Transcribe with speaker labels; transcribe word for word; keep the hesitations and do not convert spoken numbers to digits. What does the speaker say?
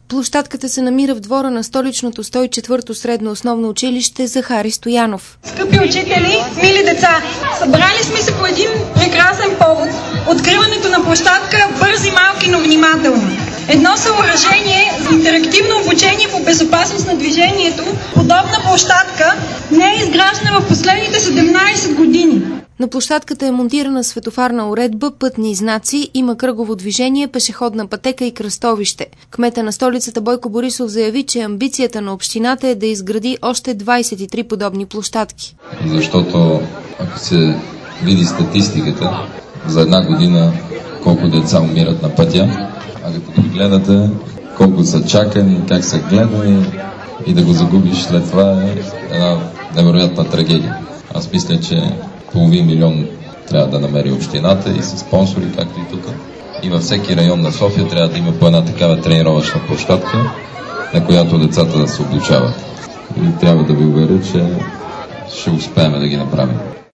Speaker 1: Площадката се намира в двора на столичното сто и четвърто средно основно училище Захари Стоянов.
Speaker 2: Скъпи учители, мили деца, събрали сме се по един прекрасен повод – откриването на площадка "Бързи, малки, но внимателно". Едно съоръжение за интерактивно обучение по безопасност на движението. Подобна площадка не е изграждана в последните седемнадесет години.
Speaker 1: На площадката е монтирана светофарна уредба, пътни знаци, има кръгово движение, пешеходна пътека и кръстовище. Кмета на столицата Бойко Борисов заяви, че амбицията на общината е да изгради още двадесет и три подобни площадки.
Speaker 3: Защото ако се види статистиката за една година колко деца умират на пътя, а като ги гледате колко са чакани, как са гледани и да го загубиш след това е една невероятна трагедия. Аз мисля, че половин милион трябва да намери общината и със спонсори, както и тук. И във всеки район на София трябва да има по една такава тренировъчна площадка, на която децата да се обучават. И трябва да ви уверя, че ще успеем да ги направим.